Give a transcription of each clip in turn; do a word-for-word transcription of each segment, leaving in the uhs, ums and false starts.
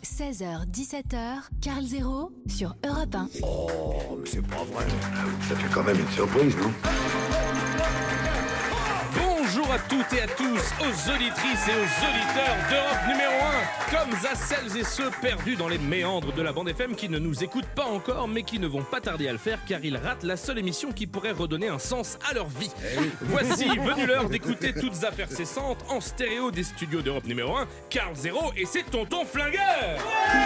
seize heures dix-sept heures, Carl Zéro sur Europe un. Oh, mais c'est pas vrai. Ça fait quand même une surprise, non? Bonjour à toutes et à tous, aux auditrices et aux auditeurs d'Europe numéro un, comme à celles et ceux perdus dans les méandres de la bande F M qui ne nous écoutent pas encore, mais qui ne vont pas tarder à le faire car ils ratent la seule émission qui pourrait redonner un sens à leur vie. Voici venue l'heure d'écouter toutes affaires cessantes en stéréo des studios d'Europe numéro un, Carl Zéro et ses tontons flingueurs.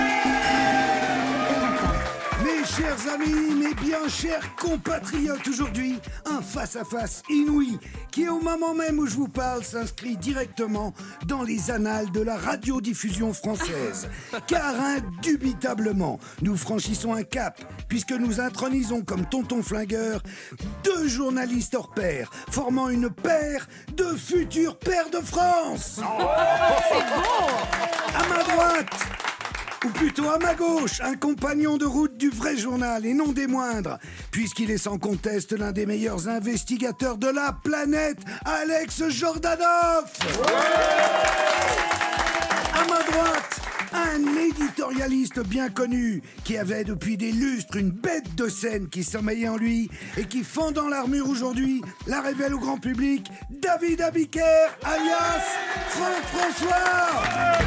Mes chers amis, mes bien chers compatriotes, aujourd'hui, un face-à-face inouï qui, au moment même où je vous parle, s'inscrit directement dans les annales de la radiodiffusion française. Car indubitablement, nous franchissons un cap, puisque nous intronisons comme tonton flingueur deux journalistes hors pair, formant une paire de futurs pairs de France. Oh, c'est beau! À ma droite, ou plutôt à ma gauche, un compagnon de route du vrai journal, et non des moindres, puisqu'il est sans conteste l'un des meilleurs investigateurs de la planète, Alex Jordanov. Ouais. À ma droite, un éditorialiste bien connu, qui avait depuis des lustres une bête de scène qui sommeillait en lui, et qui, fendant l'armure aujourd'hui, la révèle au grand public, David Abiker, alias Franck François.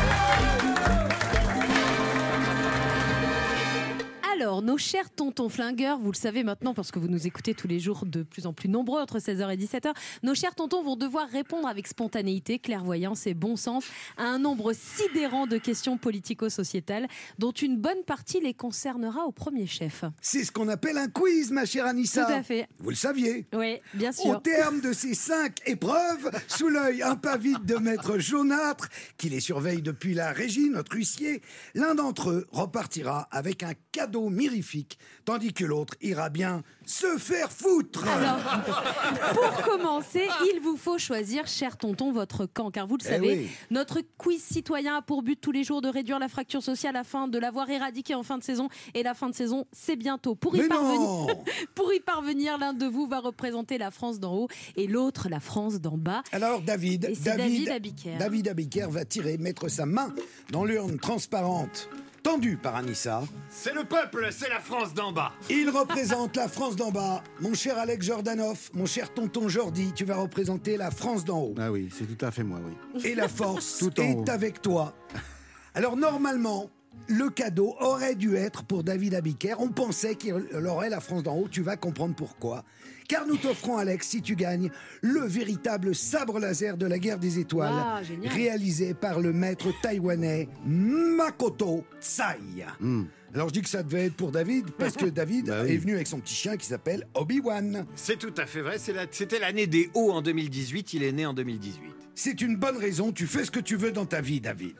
Alors, nos chers tontons flingueurs, vous le savez maintenant parce que vous nous écoutez tous les jours de plus en plus nombreux entre seize heures et dix-sept heures, nos chers tontons vont devoir répondre avec spontanéité, clairvoyance et bon sens à un nombre sidérant de questions politico-sociétales dont une bonne partie les concernera au premier chef. C'est ce qu'on appelle un quiz, ma chère Anissa. Tout à fait. Vous le saviez? Oui, bien sûr. Au terme de ces cinq épreuves, sous l'œil impavide de maître Jaunâtre, qui les surveille depuis la régie, notre huissier, l'un d'entre eux repartira avec un cadeau mirifique, tandis que l'autre ira bien se faire foutre. Alors, pour commencer, il vous faut choisir, cher tonton, votre camp, car vous le Eh savez, oui. notre quiz citoyen a pour but tous les jours de réduire la fracture sociale afin de l'avoir éradiquée en fin de saison, et la fin de saison, c'est bientôt. Pour y, Mais parvenir, non pour y parvenir, l'un de vous va représenter la France d'en haut et l'autre la France d'en bas. Alors David, Et c'est David Abiker. David Abiker va tirer, mettre sa main dans l'urne transparente tendue par Anissa. C'est le peuple, c'est la France d'en bas. Il représente la France d'en bas. Mon cher Alex Jordanov, mon cher tonton Jordi, tu vas représenter la France d'en haut. Ah oui, c'est tout à fait moi, oui. Et la force Tout en est haut. avec toi. Alors normalement, le cadeau aurait dû être pour David Abiker. On pensait qu'il aurait la France d'en haut. Tu vas comprendre pourquoi. Car nous t'offrons, Alex, si tu gagnes, le véritable sabre laser de la guerre des étoiles, Ah, génial. réalisé par le maître taïwanais Makoto Tsai. Mm. Alors je dis que ça devait être pour David, parce que David Bah oui. est venu avec son petit chien qui s'appelle Obi-Wan. C'est tout à fait vrai, c'est la- c'était l'année des hauts en deux mille dix-huit, il est né en deux mille dix-huit. C'est une bonne raison, tu fais ce que tu veux dans ta vie, David.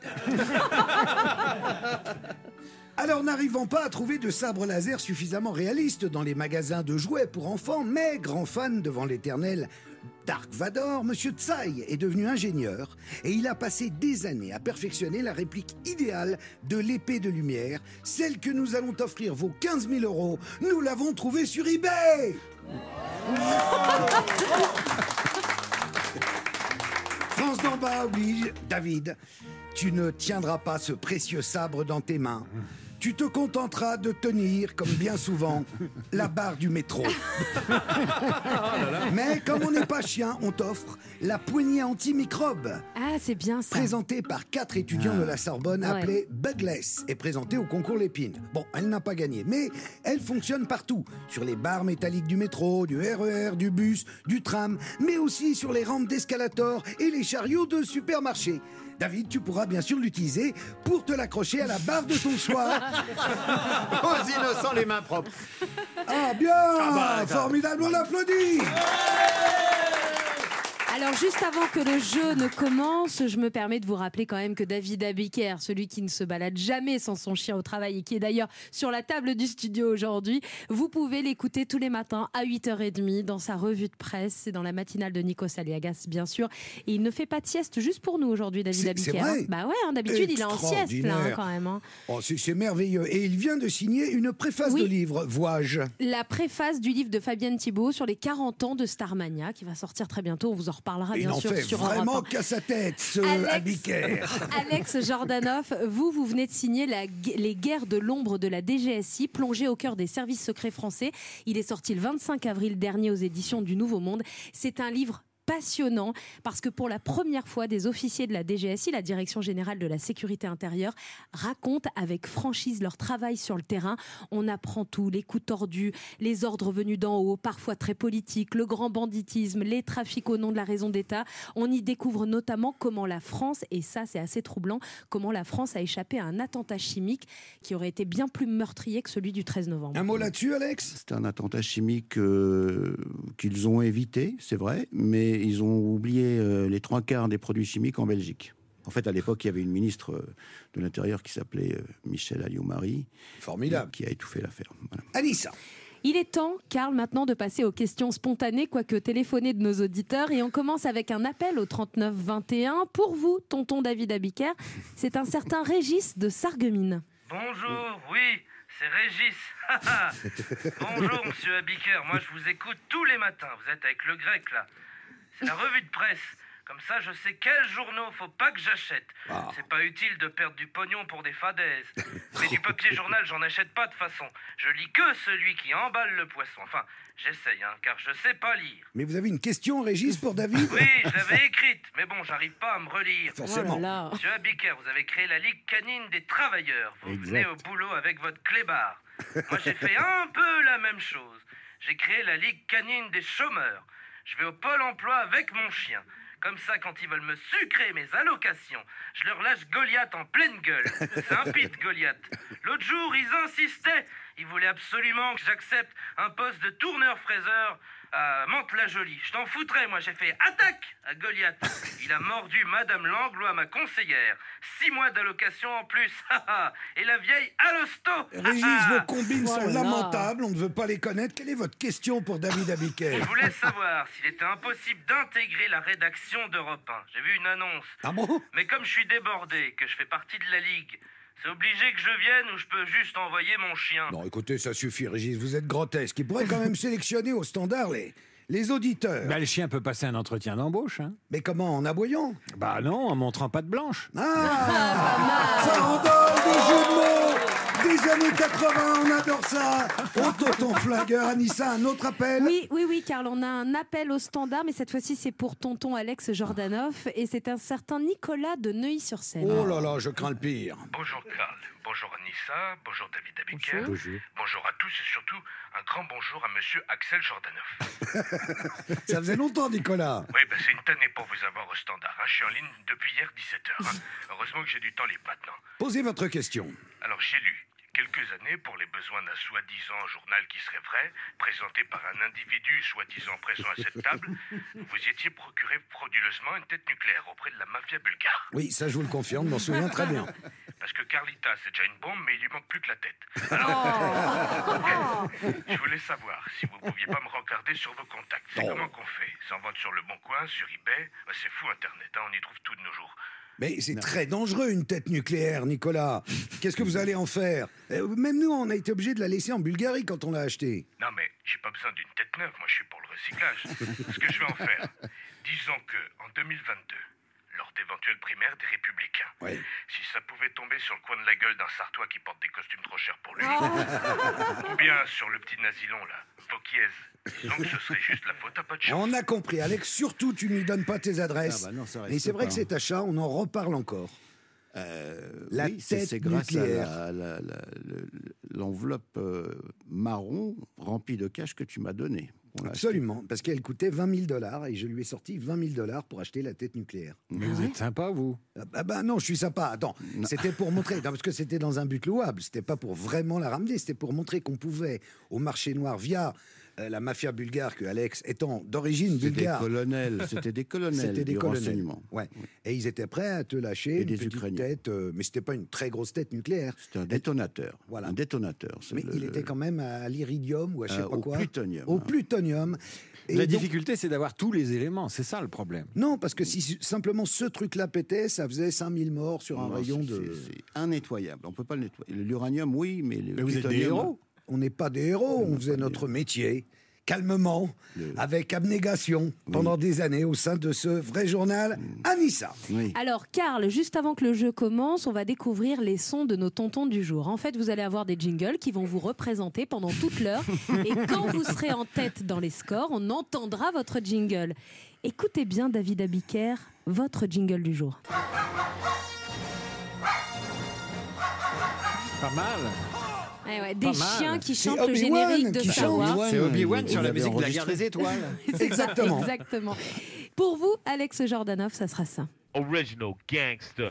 Alors, n'arrivons pas à trouver de sabre laser suffisamment réaliste dans les magasins de jouets pour enfants, mais grand fan devant l'éternel Dark Vador, Monsieur Tsai est devenu ingénieur et il a passé des années à perfectionner la réplique idéale de l'épée de lumière, celle que nous allons t'offrir vaut quinze mille euros. Nous l'avons trouvée sur eBay. France d'en bas oblige, David, tu ne tiendras pas ce précieux sabre dans tes mains. Tu te contenteras de tenir, comme bien souvent, la barre du métro. Mais comme on n'est pas chien, on t'offre la poignée antimicrobe, Ah, c'est bien ça. présentée par quatre étudiants de la Sorbonne, Ouais. appelée Bugless, et présentée au concours Lépine. Bon, elle n'a pas gagné, mais elle fonctionne partout, sur les barres métalliques du métro, du R E R, du bus, du tram, mais aussi sur les rampes d'escalator et les chariots de supermarché. David, tu pourras bien sûr l'utiliser pour te l'accrocher à la barre de ton choix. Aux innocents les mains propres. Ah bien, bah, formidable, on l'applaudit. Alors, juste avant que le jeu ne commence, je me permets de vous rappeler quand même que David Abiker, celui qui ne se balade jamais sans son chien au travail et qui est d'ailleurs sur la table du studio aujourd'hui, vous pouvez l'écouter tous les matins à huit heures trente dans sa revue de presse. C'est dans la matinale de Nikos Aliagas, bien sûr. Et il ne fait pas de sieste juste pour nous aujourd'hui, David C'est- Abiker. c'est vrai Bah ouais, hein, d'habitude, il est en sieste, là, hein, Extraordinaire. quand même. hein. Oh, c'est c'est merveilleux. Et il vient de signer une préface Oui. de livre, vois-je. La préface du livre de Fabienne Thibault sur les quarante ans de Starmania, qui va sortir très bientôt. On vous en reparlera Il bien en sûr fait sur vraiment Europe un. qu'à sa tête, ce Alex- Abiker. Alex Jordanov, vous, vous venez de signer la, Les guerres de l'ombre de la D G S I, plongé au cœur des services secrets français. Il est sorti le vingt-cinq avril dernier aux éditions du Nouveau Monde. C'est un livre passionnant parce que pour la première fois, des officiers de la D G S I, la Direction Générale de la Sécurité Intérieure, racontent avec franchise leur travail sur le terrain. On apprend tout, les coups tordus, les ordres venus d'en haut, parfois très politiques, le grand banditisme, les trafics au nom de la raison d'État. On y découvre notamment comment la France, et ça c'est assez troublant, comment la France a échappé à un attentat chimique qui aurait été bien plus meurtrier que celui du treize novembre. Un mot là-dessus, Alex ? C'est un attentat chimique euh, qu'ils ont évité, c'est vrai, mais ils ont oublié euh, les trois quarts des produits chimiques en Belgique. En fait, à l'époque, il y avait une ministre euh, de l'Intérieur qui s'appelait euh, Michel Alliot-Marie. Formidable. Qui a étouffé l'affaire. Voilà. Anissa. Il est temps, Karl, maintenant de passer aux questions spontanées, quoique téléphonées de nos auditeurs. Et on commence avec un appel au trente-neuf vingt et un. Pour vous, tonton David Abiker, c'est un certain Régis de Sarreguemines. Bonjour, oui, c'est Régis. Bonjour, monsieur Abiker. Moi, je vous écoute tous les matins. Vous êtes avec le grec, là. C'est la revue de presse. Comme ça, je sais quels journaux faut pas que j'achète. Ah. C'est pas utile de perdre du pognon pour des fadaises. Mais du papier journal, j'en achète pas de façon. Je lis que celui qui emballe le poisson. Enfin, j'essaye, hein, car je sais pas lire. Mais vous avez une question, Régis, pour David ? Oui, je l'avais écrite, mais bon, j'arrive pas à me relire. Forcément. Oh là là. Monsieur Abiker, vous avez créé la Ligue canine des travailleurs. Vous Exact. venez au boulot avec votre clébard. Moi, j'ai fait un peu la même chose. J'ai créé la Ligue canine des chômeurs. Je vais au Pôle emploi avec mon chien. Comme ça, quand ils veulent me sucrer mes allocations, je leur lâche Goliath en pleine gueule. C'est un pit, Goliath. L'autre jour, ils insistaient. Ils voulaient absolument que j'accepte un poste de tourneur-fraiseur à Mantes-la-Jolie. Je t'en foutrais, moi. J'ai fait attaque à Goliath. Il a mordu Madame Langlois, ma conseillère. Six mois d'allocation en plus. Et la vieille à l'hosto. Régis, vos combines Oh sont là là. lamentables, on ne veut pas les connaître. Quelle est votre question pour David Abiker ? Je voulais savoir s'il était impossible d'intégrer la rédaction d'Europe un. J'ai vu une annonce. Ah bon ? Mais comme je suis débordé, que je fais partie de la Ligue, c'est obligé que je vienne ou je peux juste envoyer mon chien. Non, écoutez, ça suffit, Régis, vous êtes grotesque. Il pourrait quand même sélectionner au standard les, les auditeurs. Bah, le chien peut passer un entretien d'embauche. Hein. Mais comment, en aboyant ? Bah non, en montrant patte blanche. Ah, ça endort des jeux de mots des années quatre-vingts, on adore ça. Oh, tonton flingueur, Anissa, un autre appel ? Oui, oui, oui, Karl, on a un appel au standard, mais cette fois-ci c'est pour tonton Alex Jordanov et c'est un certain Nicolas de Neuilly-sur-Seine. Oh là là, je crains le pire. Bonjour Karl, bonjour Anissa, bonjour David Abiker, Bonjour. bonjour à tous et surtout un grand bonjour à monsieur Axel Jordanov. Ça faisait longtemps, Nicolas. Oui, ben c'est une tannée pour vous avoir au standard. hein. Je suis en ligne depuis hier dix-sept heures. hein. Heureusement que j'ai du temps libre maintenant. Posez votre question. Alors j'ai lu, quelques années, pour les besoins d'un soi-disant journal qui serait vrai, présenté par un individu soi-disant présent à cette table, vous étiez procuré frauduleusement une tête nucléaire auprès de la mafia bulgare. Oui, ça je vous le confirme, je m'en souviens très bien. Parce que Carlita, c'est déjà une bombe, mais il lui manque plus que la tête. Alors, je voulais savoir si vous pouviez pas me regarder sur vos contacts. C'est Oh. comment qu'on fait? Ça en vend sur Le Bon Coin, sur eBay. Bah, c'est fou Internet, hein, on y trouve tout de nos jours. Mais c'est très dangereux, une tête nucléaire, Nicolas. Qu'est-ce que vous allez en faire ? Euh, Même nous, on a été obligés de la laisser en Bulgarie quand on l'a achetée. Non mais j'ai pas besoin d'une tête neuve, moi je suis pour le recyclage. Ce que je vais en faire, disons que en deux mille vingt-deux, lors d'éventuelles primaires des Républicains, Oui. si ça pouvait tomber sur le coin de la gueule d'un Sartois qui porte des costumes trop chers pour lui, ou bien sur le petit nasilon là, Vauquiez, disons que ce serait juste la faute à pas de chance. On a compris, Alex. Surtout, tu ne lui donnes pas tes adresses. Ah bah non, ça reste Et c'est vrai pas, que cet achat, on en reparle encore. Euh, La oui, c'est tête c'est grâce nucléaire. à la- la- la- le- l'enveloppe euh, marron remplie de cash que tu m'as donnée. On l'a Absolument, parce qu'elle coûtait vingt mille dollars et je lui ai sorti vingt mille dollars pour acheter la tête nucléaire. Mais vous êtes sympa, vous. Ah bah, bah non, je suis sympa. Attends, c'était pour montrer, non, parce que c'était dans un but louable. C'était pas pour vraiment la ramener, c'était pour montrer qu'on pouvait, au marché noir, via euh, la mafia bulgare, que Alex étant d'origine C'était des bulgare, colonels, c'était des colonels c'était des du colonels. renseignement. Ouais. Et ils étaient prêts à te lâcher Et une des petite Ukrainiens. tête, euh, mais c'était pas une très grosse tête nucléaire. C'était un détonateur. Voilà. Un détonateur. c'est Mais le- il était quand même à l'iridium ou à je sais Euh, pas au quoi. plutonium, Au hein. plutonium. Et La donc- difficulté, c'est d'avoir tous les éléments. C'est ça le problème. Non, parce que si simplement ce truc-là pétait, ça faisait cinq mille morts sur un Non, rayon c'est- de... C'est c'est innettoyable. On peut pas le nettoyer. L'uranium, oui, mais le Mais vous êtes des plutonium, héros. On n'est pas des héros, on On faisait n'est pas notre métier. calmement, Le- avec abnégation, pendant des années au sein de ce vrai journal Anissa. Oui. Alors, Karl, juste avant que le jeu commence, on va découvrir les sons de nos tontons du jour. En fait, vous allez avoir des jingles qui vont vous représenter pendant toute l'heure. Et quand vous serez en tête dans les scores, on entendra votre jingle. Écoutez bien, David Abiker, votre jingle du jour. Pas mal. Eh ouais, des Pas mal. chiens qui C'est chantent le Obi-Wan générique de qui Star chante. Wars. C'est Obi-Wan Vous sur la l'avez musique de la guerre enregistré. des étoiles. C'est ça, Exactement. exactement. Pour vous, Alex Jordanov, ça sera ça. Original gangster.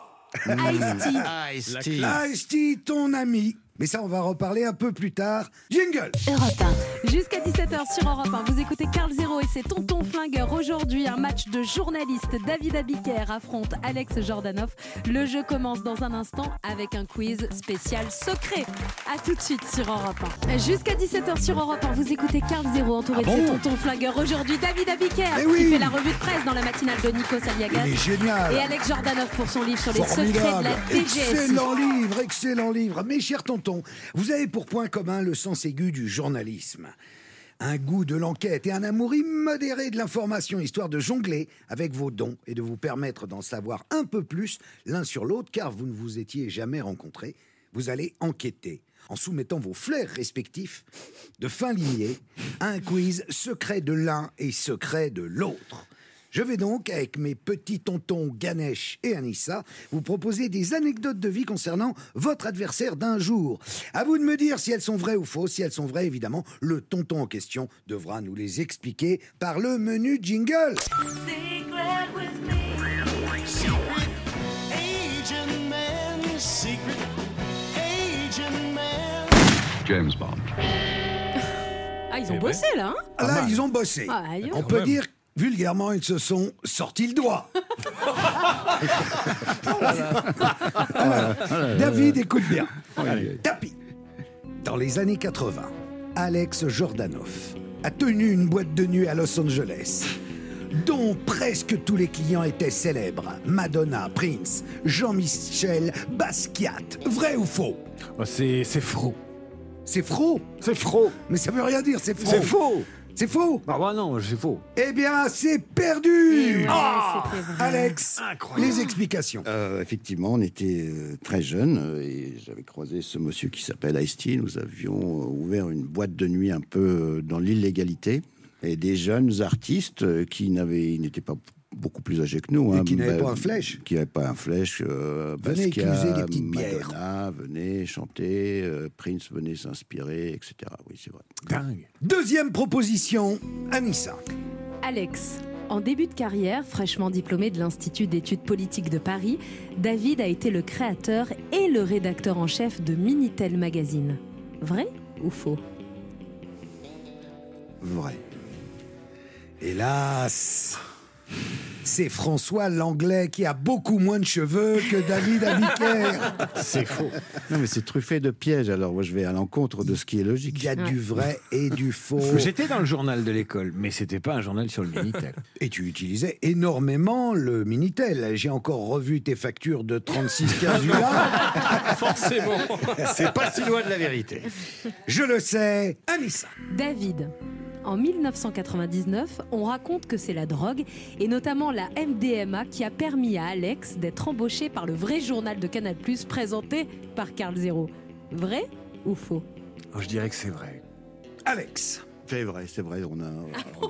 Ice-T. Ice-T, ton ami. Mais ça, on va reparler un peu plus tard. Jingle. Europe un. Jusqu'à dix-sept heures sur Europe un, vous écoutez Karl Zéro et ses tontons flingueurs. Aujourd'hui, un match de journalistes. David Abiker affronte Alex Jordanov. Le jeu commence dans un instant avec un quiz spécial secret. A tout de suite sur Europe un. Jusqu'à dix-sept heures sur Europe un, vous écoutez Karl Zéro entouré Ah de ses bon tontons flingueurs. Aujourd'hui, David Abiker Eh qui oui. fait la revue de presse dans la matinale de Nico Saliagas. Il est génial. Et Alex Jordanov pour son livre sur les secrets de Formidable. la D G S I. Excellent livre, excellent livre. Mes chers tontons, vous avez pour point commun le sens aigu du journalisme. Un goût de l'enquête et un amour immodéré de l'information, histoire de jongler avec vos dons et de vous permettre d'en savoir un peu plus l'un sur l'autre, car vous ne vous étiez jamais rencontrés. Vous allez enquêter en soumettant vos flairs respectifs de fin limier à un quiz secret de l'un et secret de l'autre. Je vais donc, avec mes petits tontons Ganesh et Anissa, vous proposer des anecdotes de vie concernant votre adversaire d'un jour. À vous de me dire si elles sont vraies ou fausses. Si elles sont vraies, évidemment, le tonton en question devra nous les expliquer par le menu jingle. James Bond. Ah, ils ont Eh ben. bossé là, hein Ah, là, ils ont bossé. Ah, aïe. On Quand peut même. dire, vulgairement, ils se sont sortis le doigt. David, écoute bien. Tapis. Dans les années quatre-vingts, Alex Jordanov a tenu une boîte de nuit à Los Angeles, dont presque tous les clients étaient célèbres. Madonna, Prince, Jean-Michel Basquiat. Vrai ou faux? Oh, c'est c'est faux. C'est faux. C'est faux. Mais ça veut rien dire, c'est faux. C'est faux. C'est faux. Ah bah non, c'est faux. Eh bien, c'est perdu. Ouais, c'était vrai. Alex, les explications. Euh, effectivement, on était euh, très jeunes euh, et j'avais croisé ce monsieur qui s'appelle Ice-T. Nous avions euh, ouvert une boîte de nuit un peu euh, dans l'illégalité et des jeunes artistes euh, qui n'avaient, ils n'étaient pas beaucoup plus âgés que nous. Et hein, qui n'avaient bah, pas un flèche. Qui n'avaient pas un flèche. Euh, Venez Basquiat, écluser des petites bières. Madonna, venez chanter, euh, Prince venait s'inspirer, et cetera. Oui, c'est vrai. Dingue. Deuxième proposition, Anissa. Alex, en début de carrière, fraîchement diplômé de l'Institut d'études politiques de Paris, David a été le créateur et le rédacteur en chef de Minitel Magazine. Vrai ou faux? Vrai. Hélas, c'est François Langlais qui a beaucoup moins de cheveux que David Abiker. C'est faux. Non, mais c'est truffé de pièges. Alors, moi, je vais à l'encontre de ce qui est logique. Il y a du vrai et du faux. J'étais dans le journal de l'école, mais c'était pas un journal sur le Minitel. Et tu utilisais énormément le Minitel. J'ai encore revu tes factures de trente-six quinze U A. Forcément. C'est pas si loin de la vérité. Je le sais, Anissa. David, en mille neuf cent quatre-vingt-dix-neuf, on raconte que c'est la drogue, et notamment la M D M A, qui a permis à Alex d'être embauché par le vrai journal de Canal plus, présenté par Karl Zéro. Vrai ou faux? Oh, je dirais que c'est vrai. Alex. C'est vrai, c'est vrai. On a.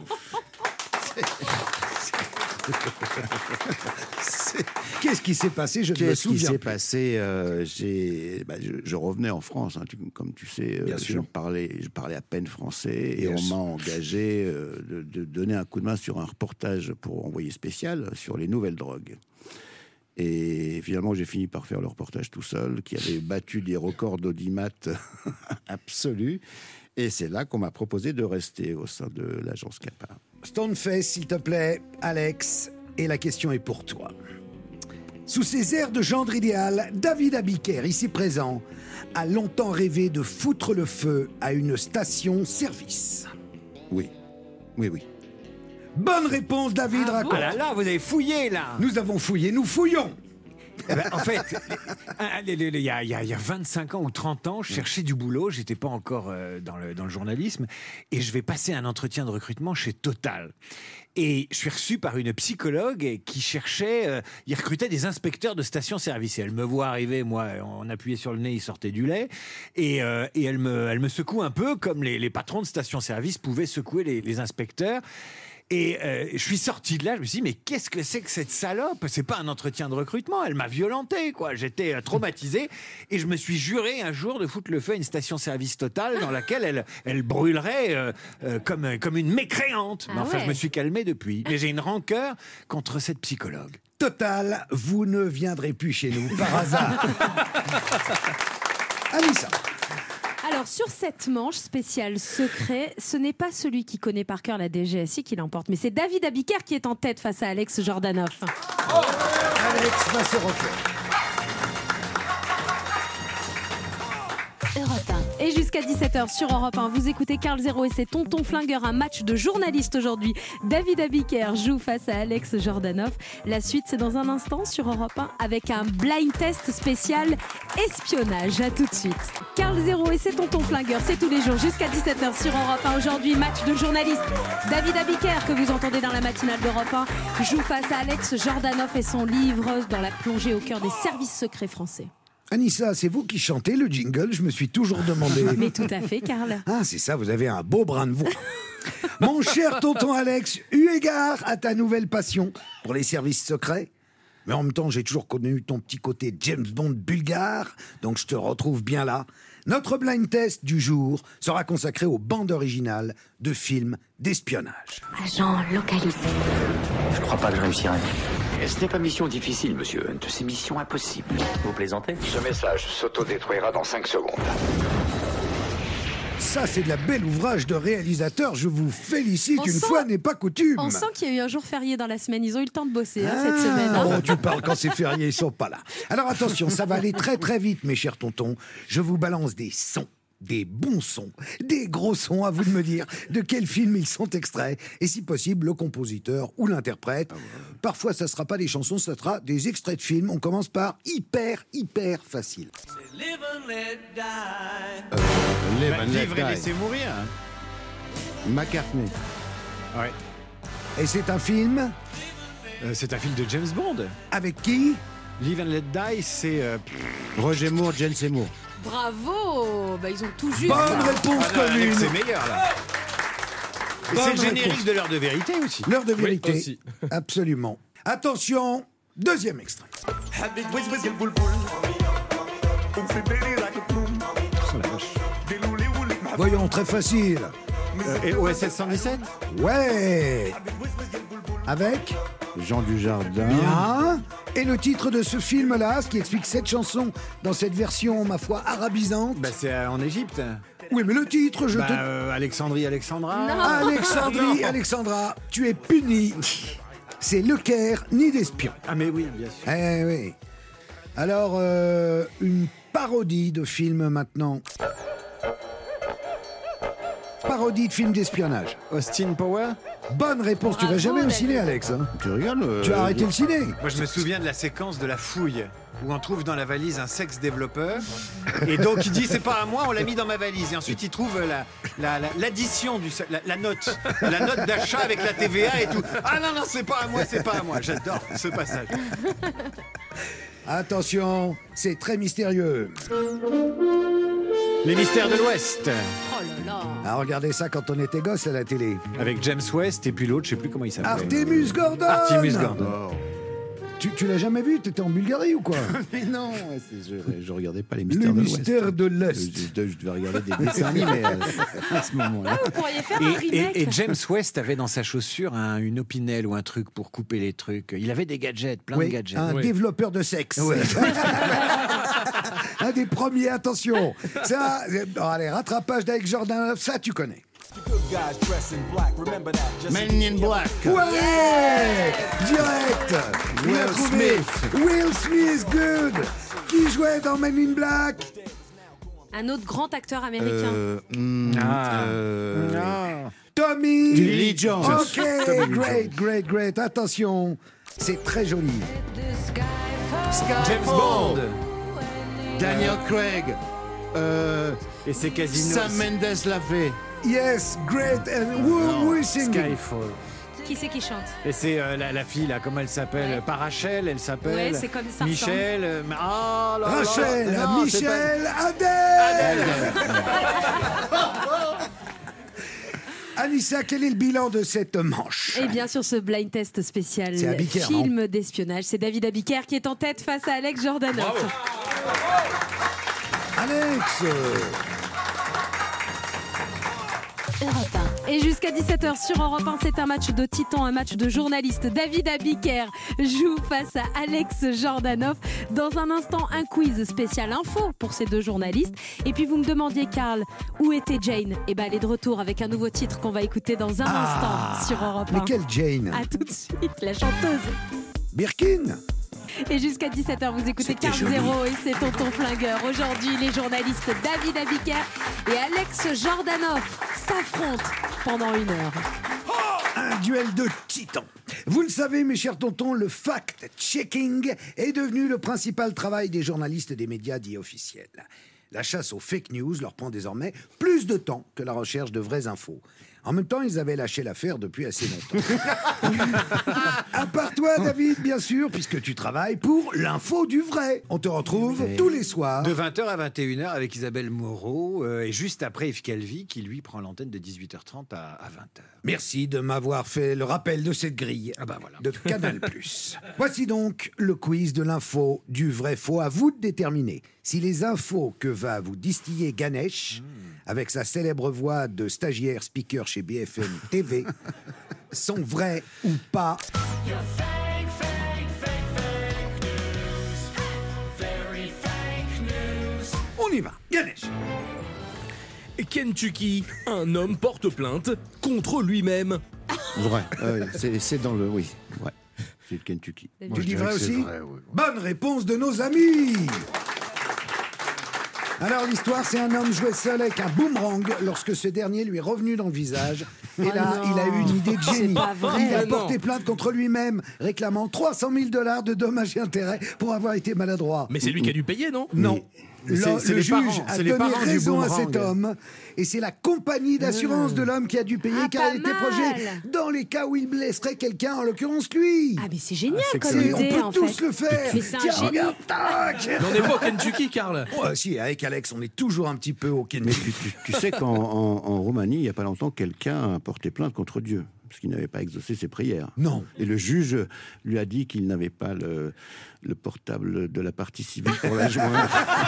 C'est- Qu'est-ce qui s'est passé? Je ne me Qu'est-ce qui souviens s'est plus. passé euh, j'ai, bah, je, je revenais en France, hein, tu- comme tu sais, euh, Bien je sûr. parlais, je parlais à peine français et Bien on sûr. m'a engagé euh, de, de donner un coup de main sur un reportage pour Envoyé spécial sur les nouvelles drogues. Et finalement, j'ai fini par faire le reportage tout seul, qui avait battu des records d'audimat absolus. Et c'est là qu'on m'a proposé de rester au sein de l'agence Clapart. Stoneface, s'il te plaît, Alex. Et la question est pour toi. Sous ses airs de gendre idéal, David Abiker, ici présent, a longtemps rêvé de foutre le feu à une station-service. Oui, oui, oui. Bonne réponse, David Ah raconte. bon Ah là là, vous avez fouillé là. Nous avons fouillé, nous fouillons. Eh ben, en fait, il y, a, il y a vingt-cinq ans ou trente ans, je cherchais du boulot, j'étais pas encore euh, dans, le, dans le journalisme, et je vais passer un entretien de recrutement chez Total. Et je suis reçu par une psychologue qui cherchait, euh, il recrutait des inspecteurs de stations-service. Et elle me voit arriver, moi, on appuyait sur le nez, il sortait du lait, et, euh, et elle, me, elle me secoue un peu comme les, les patrons de stations-service pouvaient secouer les, les inspecteurs. Et euh, je suis sorti de là, je me suis dit, mais qu'est-ce que c'est que cette salope ? C'est pas un entretien de recrutement, elle m'a violenté, quoi. J'étais euh, traumatisé et je me suis juré un jour de foutre le feu à une station-service Total dans laquelle elle, elle brûlerait euh, euh, comme, comme une mécréante. Ah mais enfin, ouais. je me suis calmé depuis. Mais j'ai une rancœur contre cette psychologue. Total, vous ne viendrez plus chez nous par hasard. Anissa. Alors, sur cette manche spéciale secret, ce n'est pas celui qui connaît par cœur la D G S I qui l'emporte, mais c'est David Abiker qui est en tête face à Alex Jordanoff. Oh, Alex va se refaire. Europe un. Et jusqu'à dix-sept heures sur Europe un, vous écoutez Karl Zéro et c'est Tonton Flingueur, un match de journalistes aujourd'hui. David Abiker joue face à Alex Jordanoff. La suite, c'est dans un instant sur Europe un avec un blind test spécial espionnage. À tout de suite. Karl Zéro et c'est Tonton Flingueur, c'est tous les jours jusqu'à dix-sept heures sur Europe un. Aujourd'hui, match de journalistes. David Abiker, que vous entendez dans la matinale d'Europe un, joue face à Alex Jordanoff et son livre dans la plongée au cœur des services secrets français. Anissa, c'est vous qui chantez le jingle, je me suis toujours demandé. Mais tout à fait, Karl. Ah, c'est ça, vous avez un beau brin de voix. Mon cher tonton Alex, eu égard à ta nouvelle passion pour les services secrets, mais en même temps, j'ai toujours connu ton petit côté James Bond bulgare, donc je te retrouve bien là. Notre blind test du jour sera consacré aux bandes originales de films d'espionnage. Agent localisé. Je crois pas que je réussirai. Et ce n'est pas mission difficile, monsieur. Hunt, c'est mission impossible. Vous plaisantez ? Ce message s'autodétruira dans cinq secondes. Ça, c'est de la belle ouvrage de réalisateur. Je vous félicite, On une sent- fois n'est pas coutume. On sent qu'il y a eu un jour férié dans la semaine. Ils ont eu le temps de bosser hein, Ah, cette semaine. hein. bon, tu parles quand c'est férié, ils sont pas là. Alors attention, ça va aller très très vite, mes chers tontons. Je vous balance des sons, des bons sons, des gros sons, à vous de me dire de quel film ils sont extraits, et si possible, le compositeur ou l'interprète. Parfois, ça sera pas des chansons, ça sera des extraits de films. On commence par hyper, hyper facile. Euh, Live Bah, and Let vivre et Die. laisser mourir. McCartney. Ouais. Et c'est un film Euh, c'est un film de James Bond. avec qui? Live and Let Die, c'est... euh, Roger Moore, Jane Seymour. Bravo bah, ils ont tout juste. Bonne là. réponse Ah non, Alex, commune. c'est meilleur, là. Et Bonne c'est le générique réponse. de l'heure de vérité aussi. L'heure de Oui, vérité. aussi. Absolument. Attention, deuxième extrait. Voyons, très facile. Euh, et O S S cent dix-sept. Ouais. Avec Jean Dujardin. bien. Et le titre de ce film-là, ce qui explique cette chanson dans cette version, ma foi, arabisante. Bah, c'est euh, en Égypte. Oui, mais le titre, je Bah, te... euh, Alexandrie, Alexandra. Non. Alexandrie, Alexandra, tu es puni. C'est Le Caire, ni d'espion. Ah, mais oui, bien sûr. Eh oui. Alors, euh, une parodie de film maintenant. Parodie de film d'espionnage. Austin Power. Bonne réponse. Tu vas Bravo, jamais au David. ciné, Alex. hein Tu rigoles euh, Tu as arrêté le ciné. Moi, je me souviens de la séquence de la fouille où on trouve dans la valise un sexe développeur. Et donc, il dit, c'est pas à moi, on l'a mis dans ma valise. Et ensuite, il trouve la, la- la- l'addition, du, se- la, la note. La note d'achat avec la T V A et tout. Ah non, non, c'est pas à moi, c'est pas à moi. J'adore ce passage. Attention, c'est très mystérieux. Les mystères de l'Ouest. Oh là là. Ah, regardez ça quand on était gosse à la télé. Avec James West et puis l'autre, je sais plus comment il s'appelle. Artemus Gordon. Artemus Gordon. Tu, tu l'as jamais vu? T'étais en Bulgarie ou quoi? Mais non, c'est- je, je regardais pas les mystères Le de l'Ouest. mystère de Euh, l'Est. Je, je devais regarder des dessins animés euh, à ce moment-là. Ah, vous pourriez faire un Et, remake. et- et James West avait dans sa chaussure un- une opinel ou un truc pour couper les trucs. Il avait des gadgets, plein Oui, de gadgets. un Oui. développeur de sexe. Ouais. Un des premiers, attention. Ça, euh, bon, allez, rattrapage d'Alex Jordan, ça tu connais. Men in Black. Ouais, direct. Il a Will trouvé. Will Smith, good. Qui jouait dans Men in Black? Un autre grand acteur américain. Euh, hmm, Ah. euh, Non. Tommy Lee Jones. Ok, great, great, great. Attention, c'est très joli. James Bond. Daniel Craig. Euh, Et c'est Casino. Sam Mendes l'a fait. Yes, great. And who, who is singing? Skyfall. Qui c'est qui chante? Et c'est euh, la, la fille là, comment elle s'appelle? Ouais. Pas Rachel, elle s'appelle. Ouais, c'est comme ça Michel. euh, ma- ah, là, là, Rachel, là, non, c'est Michel, pas- Adèle. Adèle. Anissa, quel est le bilan de cette manche? Et bien sûr, ce blind test spécial C'est Abiker, film d'espionnage, c'est David Abiker qui est en tête face à Alex Jordanov. Alex. Europe un. Et jusqu'à dix-sept heures sur Europe un, c'est un match de titan, un match de journalistes. David Abiker joue face à Alex Jordanov. Dans un instant, un quiz spécial info pour ces deux journalistes. Et puis vous me demandiez, Karl, où était Jane? Et ben elle est de retour avec un nouveau titre qu'on va écouter dans un Ah, instant sur Europe un. Mais quelle Jane? À tout de suite, la chanteuse. Birkin. Et jusqu'à dix-sept heures, vous écoutez C'était Karl joli. Zéro et c'est Tonton Flingueur. Aujourd'hui, les journalistes David Abiker et Alex Jordanov s'affrontent pendant une heure. Un duel de titans. Vous le savez, mes chers tontons, le fact-checking est devenu le principal travail des journalistes des médias dits officiels. La chasse aux fake news leur prend désormais plus de temps que la recherche de vraies infos. En même temps, ils avaient lâché l'affaire depuis assez longtemps. À part toi, David, bien sûr, puisque tu travailles pour l'info du vrai. On te retrouve Mais- tous les soirs. De vingt heures à vingt et une heures avec Isabelle Moreau euh, et juste après Yves Calvi qui lui prend l'antenne de dix-huit heures trente à, à vingt heures. Merci de m'avoir fait le rappel de cette grille Ah bah voilà. de Canal+. Voici donc le quiz de l'info du vrai faux. À vous de déterminer si les infos que va vous distiller Ganesh, avec sa célèbre voix de stagiaire speaker chez B F M T V, sont vraies ou pas. On y va, Ganesh. Kentucky, un homme porte plainte contre lui-même. Vrai. Euh, c'est, c'est dans le. Oui. Ouais. C'est le Kentucky. Tu Moi, Tu je dis dirais vrai que c'est aussi vrai, ouais. Bonne réponse de nos amis. Alors l'histoire, c'est un homme jouait seul avec un boomerang lorsque ce dernier lui est revenu dans le visage. Et Oh là, non. il a eu une idée de C'est génie. pas vrai. Il a Ah non. porté plainte contre lui-même, réclamant trois cent mille dollars de dommages et intérêts pour avoir été maladroit. Mais c'est lui qui a dû payer, non? Non. Mais Le, c'est- c'est le les juge parents, a c'est les donné parents du raison à boomerang. cet homme et c'est la compagnie d'assurance de l'homme qui a dû payer Ah, car pas elle était mal. projet dans les cas où il blesserait quelqu'un, en l'occurrence lui. Ah mais c'est génial c'est comme C'est- on idée peut en tous fait. le faire. Mais c'est un Tiens, génie. regarde, tac. Mais on n'est pas au Kentucky, Karl. Oh, si, avec Alex, on est toujours un petit peu au Mais Kentucky. tu, tu- tu sais qu'en en, en Roumanie, il n'y a pas longtemps, quelqu'un a porté plainte contre Dieu, parce qu'il n'avait pas exaucé ses prières. Non. Et le juge lui a dit qu'il n'avait pas le, le portable de la partie civile pour la joindre.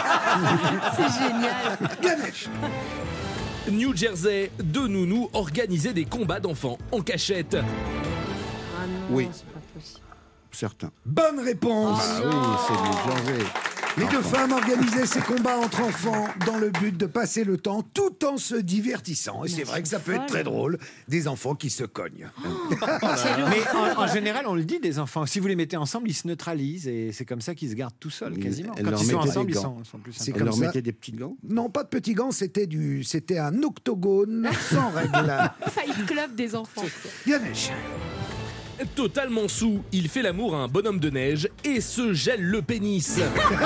C'est génial. Ganesh. New Jersey, deux nounous organisaient des combats d'enfants en cachette. Ah non, Oui. c'est pas possible. Certains. Bonne réponse. Ah oui, c'est du Jersey. Les deux femmes organisaient ces combats entre enfants dans le but de passer le temps tout en se divertissant. Et c'est vrai que ça peut être très drôle, des enfants qui se cognent. Mais en, en général, on le dit des enfants. Si vous les mettez ensemble, ils se neutralisent et c'est comme ça qu'ils se gardent tout seuls, Oui, quasiment. elle Quand leur ils sont mettait ensemble, des ils gants. sont, sont plus C'est sympas. Elle comme leur ça. mettait des petits gants. Non, pas de petits gants, c'était du, c'était un octogone sans règle. Fight Club des enfants. Ganesh. Totalement sous, il fait l'amour à un bonhomme de neige et se gèle le pénis.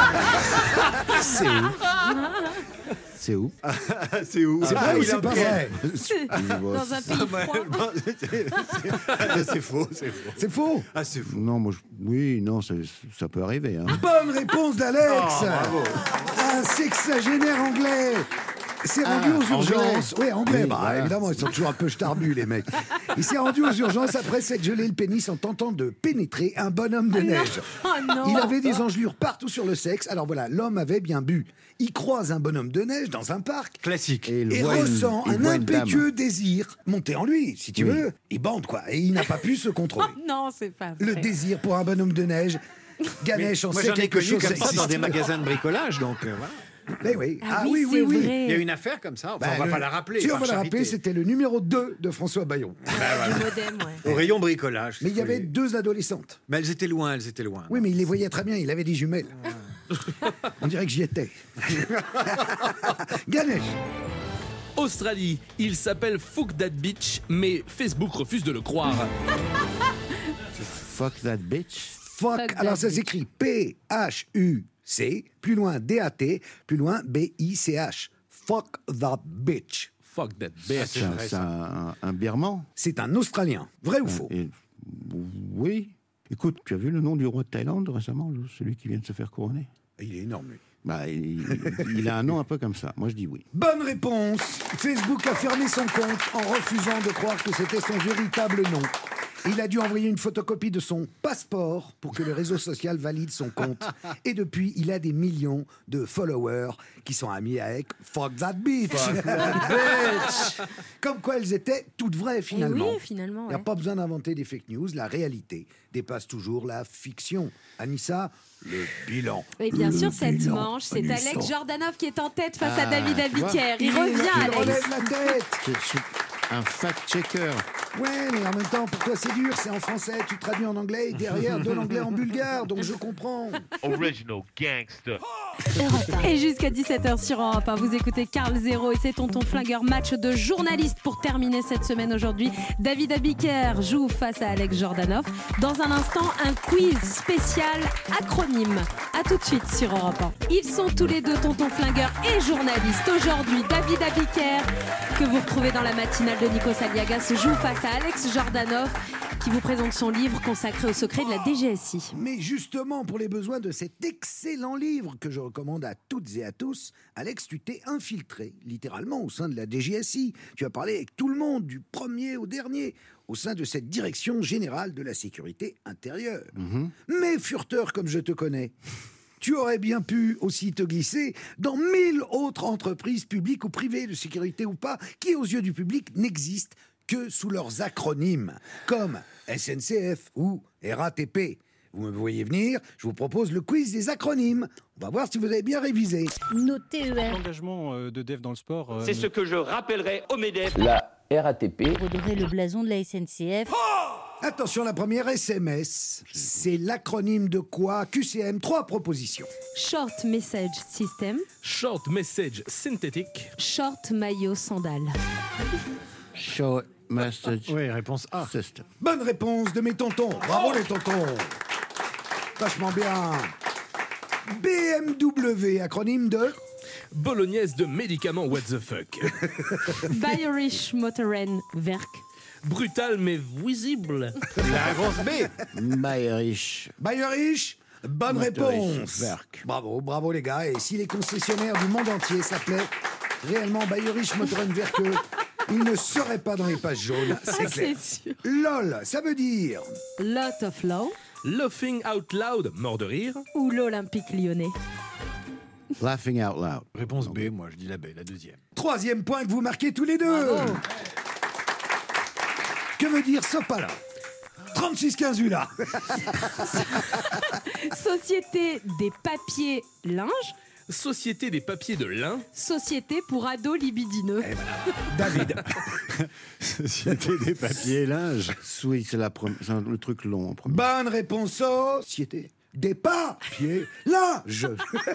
C'est où C'est où C'est où C'est vrai ou c'est pas vrai? Dans un pays froid. C'est faux, c'est faux. C'est faux. Ah, c'est faux. Non, moi, je- oui, non, ça, ça peut arriver. Hein. Bonne réponse d'Alex. Oh, Un sexagénaire anglais. s'est rendu aux anglais. urgences. Oui, anglais. Oui, bah, voilà. évidemment, ils sont toujours un peu starbus, les mecs. Il s'est rendu aux urgences après s'être gelé le pénis en tentant de pénétrer un bonhomme de neige. Oh non. Il avait des engelures partout sur le sexe. Alors voilà, l'homme avait bien bu. Il croise un bonhomme de neige dans un parc. Classique. Et il Et voit une- ressent il un voit une dame. impétueux désir monter en lui, si tu Oui. veux. Il bande, quoi. Et il n'a pas pu se contrôler. Oh non, c'est pas vrai. Le désir pour un bonhomme de neige. Ganesh, on Moi, sait j'en ai quelque connu chose. comme ça dans existe. des magasins de bricolage, donc euh, voilà. Mais oui. Ah Ah, oui, oui, oui, c'est oui. vrai. Il y a une affaire comme ça. Enfin, Bah, on va le- pas la rappeler. Si, on par va la charité. rappeler, c'était le numéro deux de François Bayon. Du modem, ouais. Au rayon bricolage. Mais il y avait Oui. deux adolescentes. Mais elles étaient loin, elles étaient loin. Oui, mais il les voyait très bien, il avait des jumelles. On dirait que j'y étais. Ganesh. Australie, il s'appelle Fuck That Bitch, mais Facebook refuse de le croire. Fuck that bitch. Fuck. Fuck Alors that ça bitch. s'écrit P H U C, plus loin D A T, plus loin B I C H. Fuck that bitch. Fuck that C'est bitch. un, c'est un, un birman. C'est un Australien. Vrai ou faux? Et- oui. Écoute, tu as vu le nom du roi de Thaïlande récemment, le- celui qui vient de se faire couronner? Il est énorme, lui. Bah, il, il- il a un nom un peu comme ça. Moi, je dis oui. Bonne réponse. Facebook a fermé son compte en refusant de croire que c'était son véritable nom. Il a dû envoyer une photocopie de son passeport pour que le réseau social valide son compte. Et depuis, il a des millions de followers qui sont amis avec Fuck That Bitch. Comme quoi elles étaient toutes vraies finalement. Eh oui, finalement, Il n'y a ouais. pas besoin d'inventer des fake news. La réalité dépasse toujours la fiction. Anissa, le bilan. Et bien Le sûr, cette bilan. manche, c'est Anissa. Alex Jordanov qui est en tête face à Ah, David tu vois. Abiker. Il, Il revient, il Alex. relève la tête. Je suis un fact-checker. Ouais, mais en même temps, pour toi, c'est dur. C'est en français, tu traduis en anglais et derrière de l'anglais en bulgare, donc je comprends. Original gangster. Et jusqu'à dix-sept heures sur Europe un, vous écoutez Carl Zéro et c'est Tonton Flingueur, match de journalistes pour terminer cette semaine aujourd'hui. David Abiker joue face à Alex Jordanov. Dans un instant, un quiz spécial acronyme. A tout de suite sur Europe un. Ils sont tous les deux Tonton Flingueur et journalistes. Aujourd'hui, David Abiker, que vous retrouvez dans la matinale de Nico Saliagas, joue face à Alex Jordanov, qui vous présente son livre consacré au secret de la D G S I. Mais justement, pour les besoins de cet excellent livre que je recommande à toutes et à tous, Alex, tu t'es infiltré, littéralement, au sein de la D G S I. Tu as parlé avec tout le monde, du premier au dernier, au sein de cette direction générale de la sécurité intérieure. Mais fureteur comme je te connais, tu aurais bien pu aussi te glisser dans mille autres entreprises publiques ou privées, de sécurité ou pas, qui, aux yeux du public, n'existent que sous leurs acronymes, comme S N C F ou R A T P. Vous me voyez venir, je vous propose le quiz des acronymes. On va voir si vous avez bien révisé. Nos T E R. L'engagement euh, de Dev dans le sport. euh, C'est ce que je rappellerai au MEDEF. La R A T P. Redorer le blason de la S N C F. Attention, la première S M S, c'est l'acronyme de quoi? Q C M, trois propositions. Short Message System, Short Message Synthetic. Short Maillot Sandal. Short message. Oui, réponse A. System. Bonne réponse de mes tontons. Bravo les tontons. Vachement bien. B M W, acronyme de... Bolognaise de médicaments what the fuck. Bayerisch Motoren Werk. Brutal mais visible. La réponse B. Bayerisch. Bayerisch, bonne Motorisch réponse. Werk. Bravo, bravo les gars. Et si les concessionnaires du monde entier s'appelaient réellement Bayerisch Motorenwerke, ils ne seraient pas dans les pages jaunes, c'est Ah, clair. c'est sûr. LOL, ça veut dire... Lot of Law Laughing out loud, mort de rire. ou l'Olympique lyonnais. Laughing out loud. Réponse B, moi je dis la B, la deuxième. Troisième point que vous marquez tous les deux. Bravo. Que veut dire Sopala? trente-six quinze U là. Société des papiers linge. Société des papiers de lin. Société pour ados libidineux. David. Société des papiers et linge. Oui, c'est la pre- c'est un- le truc long en premier. Bonne réponse, société des papiers linge.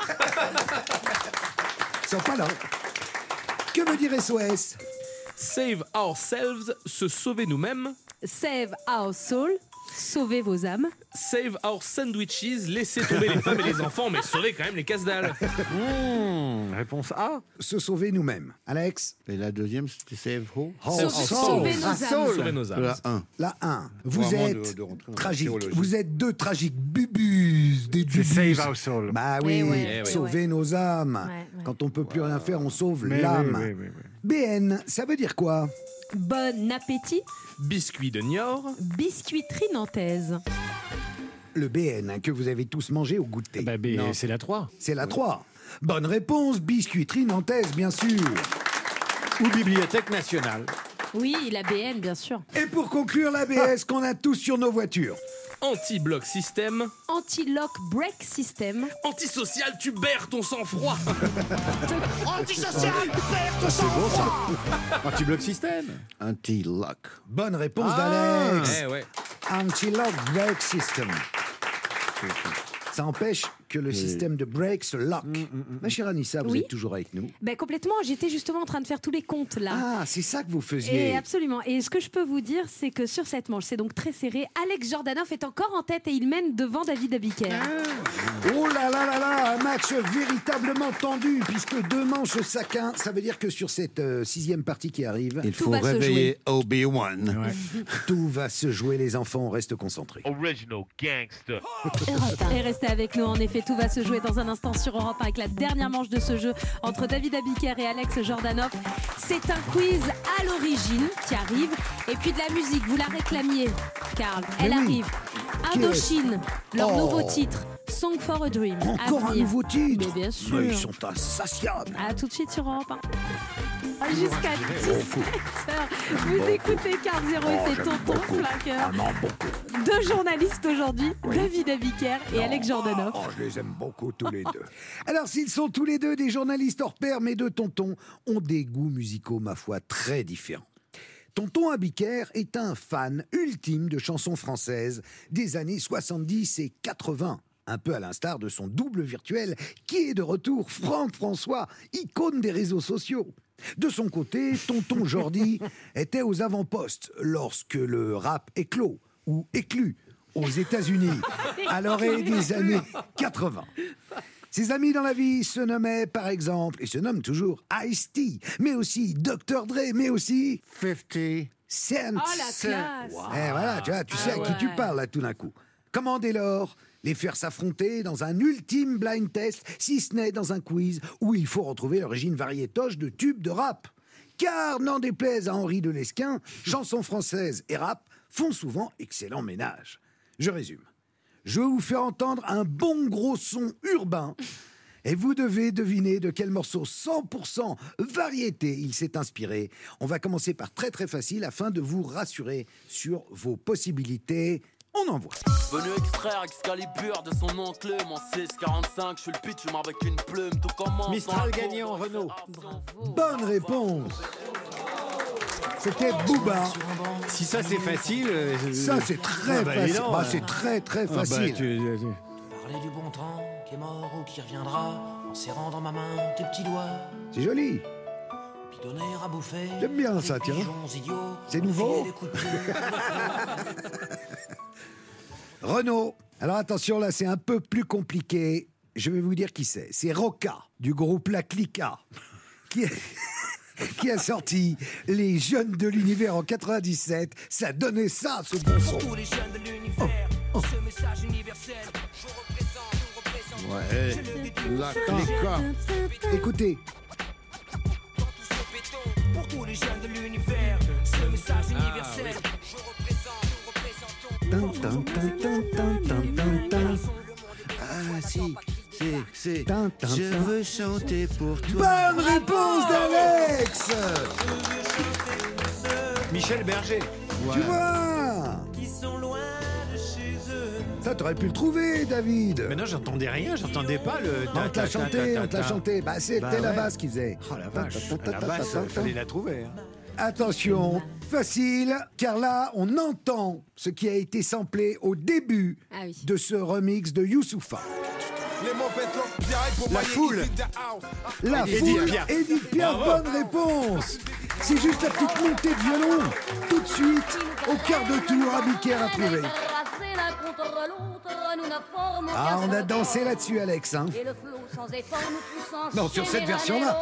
Sopala. Que veut dire S O S? Save ourselves, se sauver nous-mêmes. Save our soul. Sauvez vos âmes. Save our sandwiches, laissez tomber les femmes et les enfants, mais sauvez quand même les casse-dalles. Mmh, réponse A. Se sauver nous-mêmes. Alex? Et la deuxième, c'était Save Who? Sauve- sauvez nos Ah, âmes. Soul. Sauvez nos âmes. La un. La un. Vous Vraiment êtes de- de rentrer dans la tragique. théologie. Vous êtes deux tragiques bubus. Des C'est bubus. Save Our Soul. Bah oui, Eh ouais, eh ouais. sauver nos âmes. Ouais, ouais. Quand on peut plus rien faire, on sauve Mais l'âme. oui, oui, oui, oui. B N, ça veut dire quoi? Bon appétit. Biscuit de Niort. Biscuiterie nantaise. Le B N hein, que vous avez tous mangé au goûter. Bah, B, Non. c'est la trois. C'est la trois. Bonne réponse, biscuiterie nantaise, bien sûr. Ou Bibliothèque nationale. Oui, la B N, bien sûr. Et pour conclure, l'A B S qu'on a tous sur nos voitures. Anti-bloc système. Anti-lock brake system. Antisocial, tu berres ton sang-froid. Anti-bloc système. Anti-lock. Bonne réponse Ah. d'Alex. Eh ouais. Anti-lock brake system. Ça empêche que le système de break se lock. Mm, mm, mm. Ma chère Anissa, vous oui êtes toujours avec nous? Ben, complètement, j'étais justement en train de faire tous les comptes là. Ah, c'est ça que vous faisiez. Et absolument. Et ce que je peux vous dire, c'est que sur cette manche, c'est donc très serré. Alex Jordanov est encore en tête et il mène devant David Abiker. Ah. Oh là là là là, un match véritablement tendu, puisque deux manches chacun. Ça veut dire que sur cette euh, sixième partie qui arrive, il faut réveiller Obi-Wan. Ouais. Tout va se jouer, les enfants, on reste concentrés. Original gangster. Et restez avec nous, en effet, tout va se jouer dans un instant sur Europe un avec la dernière manche de ce jeu entre David Abiker et Alex Jordanov. C'est un quiz à l'origine qui arrive, et puis de la musique, vous la réclamiez, Karl, elle oui. arrive. Indochine, leur oh. nouveau titre, Song for a Dream. Encore un nouveau titre. Mais bien sûr. Mais ils sont insatiables. À tout de suite sur Europe un. Jusqu'à dix-sept heures, vous écoutez Karl Zéro et c'est Tonton Flinqueur. Deux journalistes aujourd'hui, oui. David Abiker et non. Alex Jordanov. Oh, je les aime beaucoup tous les deux. Alors, s'ils sont tous les deux des journalistes hors pair, mes deux tontons ont des goûts musicaux, ma foi, très différents. Tonton Abiker est un fan ultime de chansons françaises des années soixante-dix et quatre-vingts. Un peu à l'instar de son double virtuel, qui est de retour, Franck François, icône des réseaux sociaux. De son côté, Tonton Jordi était aux avant-postes lorsque le rap éclot, ou éclut, aux États-Unis, à l'orée des années quatre-vingts. Ses amis dans la vie se nommaient, par exemple, et se nomment toujours Ice-T, mais aussi docteur Dre, mais aussi fifty Cent. Oh, la classe! Wow. Et voilà, tu vois, tu sais ah, à ouais. qui tu parles, là, tout d'un coup. Comment, dès lors, les faire s'affronter dans un ultime blind test, si ce n'est dans un quiz où il faut retrouver l'origine variétoche de tubes de rap. Car, n'en déplaise à Henri de Lesquin, chansons françaises et rap font souvent excellent ménage. Je résume. Je vais vous faire entendre un bon gros son urbain et vous devez deviner de quel morceau cent pour cent variété il s'est inspiré. On va commencer par très très facile afin de vous rassurer sur vos possibilités. On envoie. Venu extraire Excalibur de son oncle, mon six quarante-cinq, je suis le pitch avec une plume, tout commence. Mistral gagnant, Renault. Bonne réponse. C'était Booba. Si ça c'est facile. Euh, ça c'est très ah bah facile. Non, bah, c'est très très ah facile. Bah, tu, tu, tu. Parler du bon temps qui est mort ou qui reviendra en serrant dans ma main tes petits doigts. C'est joli. Puis donner à bouffer. J'aime bien ça, tiens. C'est nouveau. Renaud. Alors attention, là c'est un peu plus compliqué. Je vais vous dire qui c'est. C'est Roca du groupe La Clica qui, est... qui a sorti Les Jeunes de l'Univers en quatre-vingt-dix-sept. Ça donnait ça, ce bon son. Pour tous les jeunes de l'univers, oh, oh. Ce message universel, je représente, je représente. Ouais, La Clica. Écoutez. Pour tous les jeunes de l'univers, ce message universel, ah, oui. Je représente. Ah si, c'est, c'est, je veux chanter pour toi. Bonne réponse d'Alex. Michel Berger. Ouais. Tu vois. Ça, t'aurais pu le trouver, David. Mais non, j'entendais rien, j'entendais pas le... On te l'a chanté, on te l'a chanté. Bah, c'était bah, la ouais. basse qui faisait. Oh la vache, la basse, il fallait la trouver. Hein. Attention, facile, car là, on entend ce qui a été samplé au début ah oui. de ce remix de Youssoupha. La foule. La Edith foule, Piaf. Edith Piaf, bonne réponse. C'est juste la petite montée de violon. Tout de suite, au quart de tour, Abiker a trouvé. Ah, on a dansé là-dessus, Alex. Hein. Non, sur cette version-là.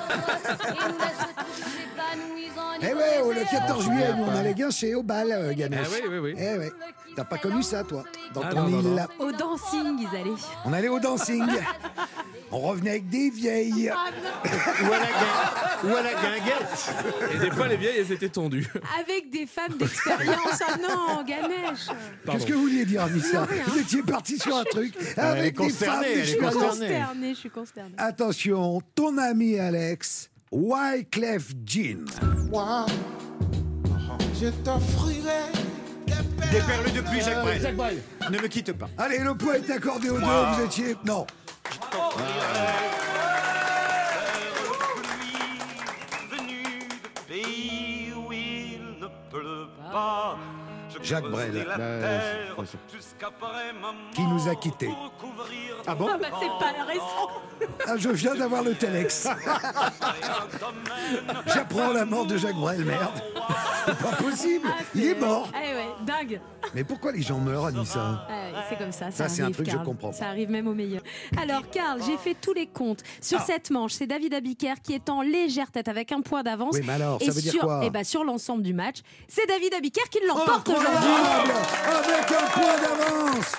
Eh ouais, oh, le quatorze juillet, nous, on allait guincher au bal, euh, Ganesh. Ah oui, oui, oui. Eh ouais. T'as pas connu ça, toi, dans ah, ton non, île. non, non. Au dancing, ils allaient. On allait au dancing. On revenait avec des vieilles. Ah, ou, à la guin... ou à la guinguette. Et des fois, les vieilles, elles étaient tendues. Avec des femmes d'expérience. Ah non, Ganesh. Qu'est-ce que vous vouliez dire, Anissa? Vous étiez parti sur un truc avec des femmes d'expérience. Je suis consternée, je suis consternée. Attention, ton ami Alex, Wyclef Jean. Moi, je t'offrirai des perles de pluie, Jacques Brel. Jacques Brel. Ne me quitte pas. Allez, le point est accordé aux deux, vous étiez... Non. Jacques Brel. Bah, je crois que c'est- Qui nous a quittés. Ah bon? Ah bah c'est pas récent. Ah, je viens d'avoir le Telex. J'apprends la mort de Jacques Brel, merde. C'est pas possible. Ah, Il est mort. Eh ouais, dingue. Mais pourquoi les gens meurent, Anissa? Ouais, c'est comme ça. Ça, c'est un arrive, truc que je Karl. comprends pas. Ça arrive même au meilleur. Alors, Karl, j'ai fait tous les comptes. Sur Ah. cette manche, c'est David Abiker qui est en légère tête avec un point d'avance. Oui, mais alors, Et ça veut dire sur, quoi? eh ben, sur l'ensemble du match, c'est David Abiker qui l'emporte aujourd'hui. Incroyable. Avec un point d'avance.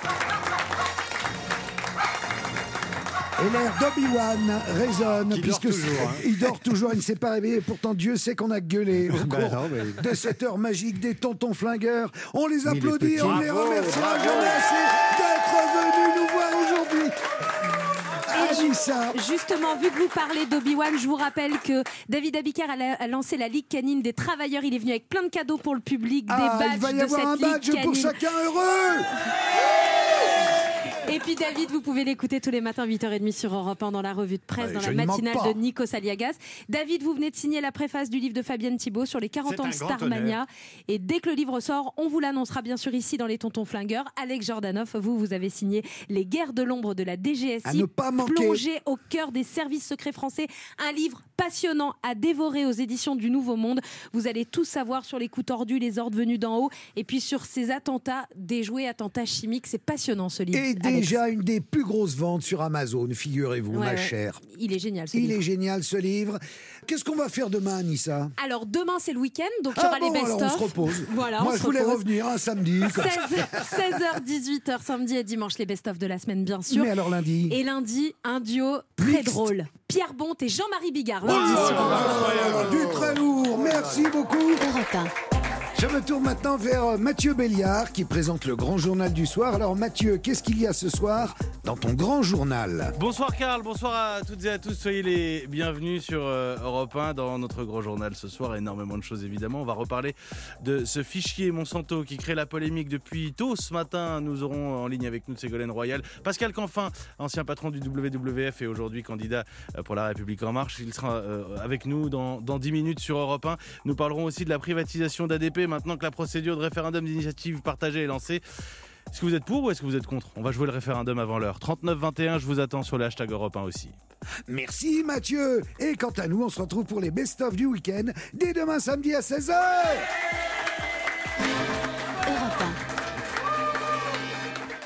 Et l'air d'Obi-Wan résonne, Qui dort puisque toujours, hein. il dort toujours, il ne s'est pas réveillé. Pourtant, Dieu sait qu'on a gueulé au Bah cours non, mais- de cette heure magique des tontons flingueurs. On les Mais les applaudit, petits. on les Bravo, remercie un bravo. jour assez d'être venus nous voir aujourd'hui. Anissa. Justement, vu que vous parlez d'Obi-Wan, je vous rappelle que David Abiker a, la- a lancé la Ligue canine des travailleurs. Il est venu avec plein de cadeaux pour le public, Ah, des badges il va y de avoir cette un Ligue badge pour canine. chacun heureux. Et puis David, vous pouvez l'écouter tous les matins à huit heures trente sur Europe un dans la revue de presse, Ouais, dans je la n'y manque matinale pas. de Nico Saliagas. David, vous venez de signer la préface du livre de Fabienne Thibault sur les quarante C'est ans un de grand Starmania. honneur. Et dès que le livre sort, on vous l'annoncera bien sûr ici dans les Tontons Flingueurs. Alex Jordanov, vous, vous avez signé Les Guerres de l'ombre de la D G S I. À ne pas manquer. Plongé au cœur des services secrets français. Un livre passionnant à dévorer aux éditions du Nouveau Monde. Vous allez tout savoir sur les coups tordus, les ordres venus d'en haut. Et puis sur ces attentats, déjoués attentats chimiques. C'est passionnant ce livre. Et Alex. déjà une des plus grosses ventes sur Amazon, figurez-vous, Ouais, ma ouais. chère. Il est génial ce Il livre. est génial ce livre. Qu'est-ce qu'on va faire demain, Anissa? Alors demain c'est le week-end, donc il y Ah aura bon, les alors best-of. on se repose. Voilà, Moi, on je se voulais repose. revenir un samedi. comme ça. seize heures, dix-huit heures, samedi et dimanche, les best-of de la semaine, bien sûr. Mais alors lundi? Et lundi, un duo très Mixte. drôle. Pierre Bonte et Jean-Marie Bigard. Oh Lundi là sur là là là, du très lourd. Merci beaucoup. Europe un. Je me tourne maintenant vers Mathieu Béliard qui présente le grand journal du soir. Alors Mathieu, qu'est-ce qu'il y a ce soir dans ton grand journal? Bonsoir Karl, bonsoir à toutes et à tous, soyez les bienvenus sur euh, Europe un dans notre gros journal ce soir, énormément de choses évidemment. On va reparler de ce fichier Monsanto qui crée la polémique depuis tôt ce matin. Nous aurons en ligne avec nous Ségolène Royal, Pascal Canfin, ancien patron du W W F et aujourd'hui candidat euh, pour La République En Marche. Il sera euh, avec nous dans, dans dix minutes sur Europe un. Nous parlerons aussi de la privatisation d'A D P maintenant que la procédure de référendum d'initiative partagée est lancée. Est-ce que vous êtes pour ou est-ce que vous êtes contre? On va jouer le référendum avant l'heure. trente-neuf vingt et un, je vous attends sur le hashtag Europe un aussi. Merci Mathieu. Et quant à nous, on se retrouve pour les best-of du week-end dès demain samedi à seize heures.